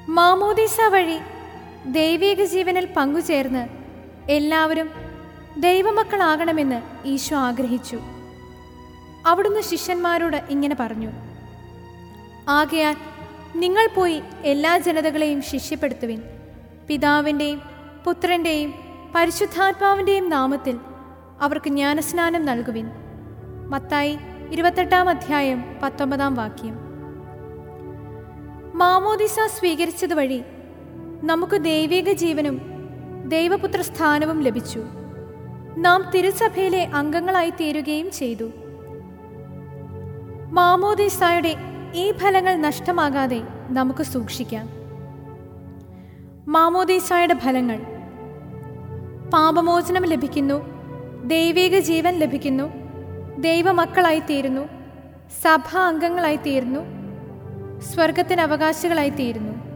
മാമോദീസ വഴി ദൈവിക ജീവനിൽ പങ്കുചേർന്ന് എല്ലാവരും ദൈവമക്കളാകണമെന്ന് ഈശോ ആഗ്രഹിച്ചു. അവിടുന്ന് ശിഷ്യന്മാരോട് ഇങ്ങനെ പറഞ്ഞു: ആകയാൽ നിങ്ങൾ പോയി എല്ലാ ജനതകളെയും ശിഷ്യപ്പെടുത്തുവിൻ. പിതാവിൻ്റെയും പുത്രൻ്റെയും പരിശുദ്ധാത്മാവിൻ്റെയും നാമത്തിൽ അവർക്ക് ജ്ഞാനസ്നാനം നൽകുവിൻ. മത്തായി 28-19 മാമോദീസ സ്വീകരിച്ചത് വഴി നമുക്ക് ദൈവിക ജീവനും ദൈവപുത്ര സ്ഥാനവും ലഭിച്ചു. നാം തിരുസഭയിലെ അംഗങ്ങളായി തീരുകയും ചെയ്തു. മാമോദീസായുടെ ഈ ഫലങ്ങൾ നഷ്ടമാകാതെ നമുക്ക് സൂക്ഷിക്കാം. മാമോദീസായുടെ ഫലങ്ങൾ: പാപമോചനം ലഭിക്കുന്നു, ദൈവിക ജീവൻ ലഭിക്കുന്നു, ദൈവമക്കളായിത്തീരുന്നു, സഭാ അംഗങ്ങളായിത്തീരുന്നു, സ്വർഗത്തിന് അവകാശികളായിത്തീരുന്നു.